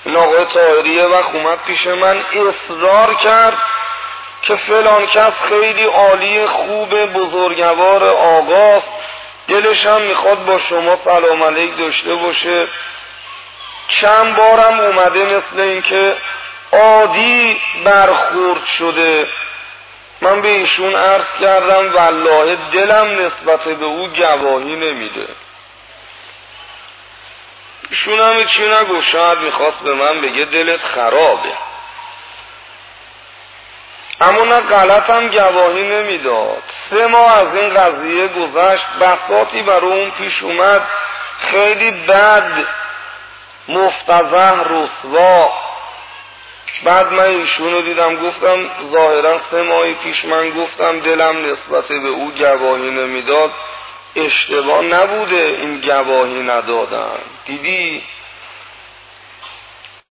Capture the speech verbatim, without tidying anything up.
این آقای طاهریه وقت اومد پیش من اصرار کرد که فلان کس خیلی عالی، خوب، بزرگوار، آقاست، دلش هم میخواد با شما سلام علیک داشته باشه. چند بارم اومده مثل این که عادی برخورد شده. من به ایشون عرض کردم والله دلم نسبت به او گواهی نمیده. ایشون هم چی نگو، شاید میخواست به من بگه دلت خرابه، اما نه غلطم گواهی نمیداد. سه ماه از این قضیه گذشت، بساطی برای اون پیش اومد خیلی بد، مفتضح، رسوا. بعد من ایشون رو دیدم گفتم ظاهرا سه ماهی پیش من گفتم دلم نسبت به او گواهی نمیداد، اشتباه نبوده این گواهی ندادن. دیدی